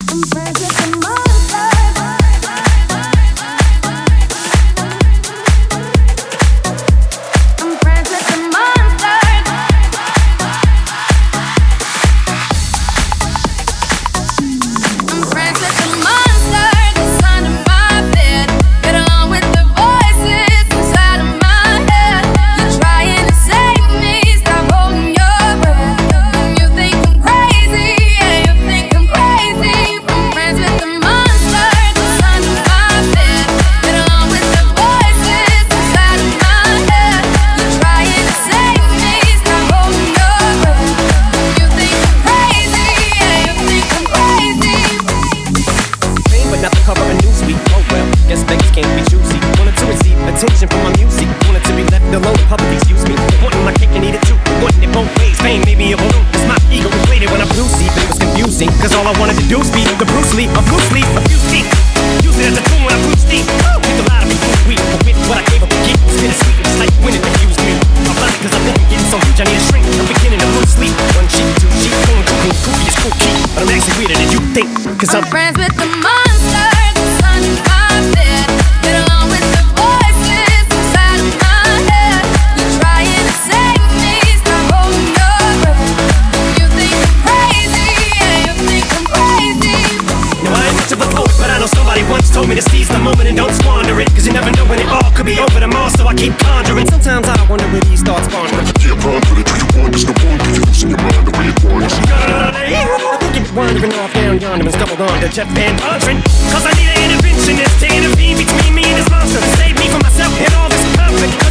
Cause I'm friends with the monster that's under my bed. Get along with the voices inside of my head. You're trying to save me, stop holding your breath. You think I'm crazy, yeah, you think I'm crazy. Now I ain't much of a poet, but I know somebody once told me to seize the moment and don't squander it. Cause you never know when it all could be over tomorrow, so I keep conjuring. Sometimes I wonder where these thoughts spawn from. Yeah, ponder it, do you want this? No one can you losing your mind the way it wants. I think you wandering off down yonder and stumbled on to Jeff Van Vondren. Cause I need an interventionist to intervene between me and this monster. Save me from myself and all this conflict.